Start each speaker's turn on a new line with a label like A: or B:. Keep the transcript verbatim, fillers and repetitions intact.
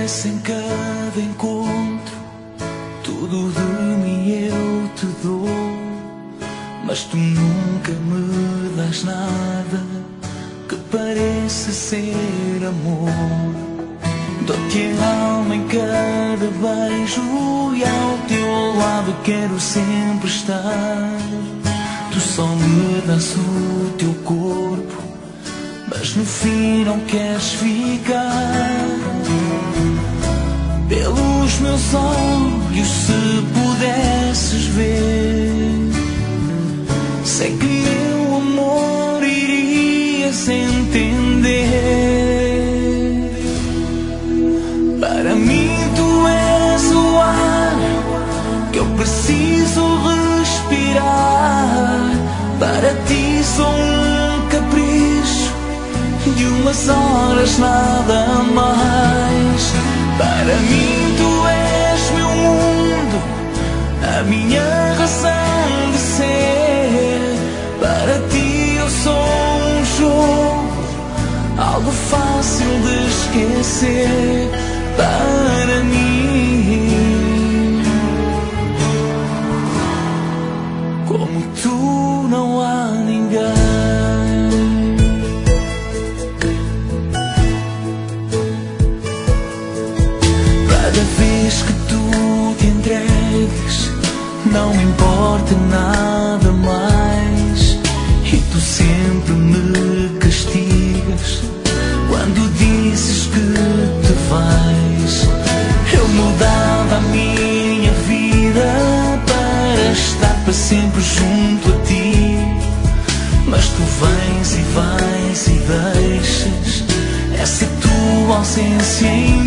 A: parece em cada encontro, tudo de mim eu te dou, mas tu nunca me das nada que pareça ser amor. Dou-te a alma em cada beijo e ao teu lado quero sempre estar. Tu só me das o teu corpo, mas no fim não queres ficar. Pelos meus olhos, se pudesses ver, sei que meu amor irias entender. Para mim tu és o ar que eu preciso respirar. Para ti sou um capricho de umas horas, nada mais. Para mim tu és meu mundo, a minha razão de ser. Para ti eu sou um jogo, algo fácil de esquecer. Para mim, como tu não há ninguém. Cada vez que tu te entregues, não me importa nada mais, e tu sempre me castigas quando dizes que te vais. Eu mudava a minha vida para estar para sempre junto a ti, mas tu vens e vais e deixas essa tua ausência em